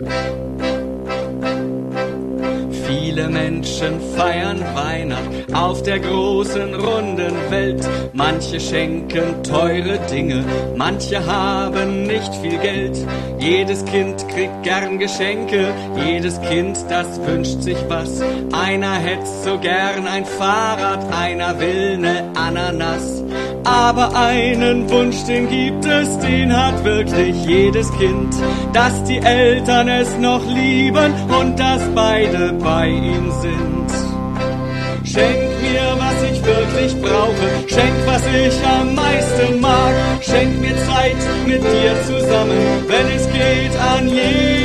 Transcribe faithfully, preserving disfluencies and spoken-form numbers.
Viele Menschen feiern Weihnacht auf der großen, runden Welt. Manche schenken teure Dinge, manche haben nicht viel Geld. Jedes Kind kriegt gern Geschenke, jedes Kind, das wünscht sich was. Einer hätte so gern ein Fahrrad, einer will ne Ananas. Aber einen Wunsch, den gibt es, den hat wirklich jedes Kind. Dass die Eltern es noch lieben und dass beide bei ihm sind. Schenk mir, was ich wirklich brauche, schenk, was ich am meisten mag. Schenk mir Zeit mit dir zusammen, wenn es geht, an jedem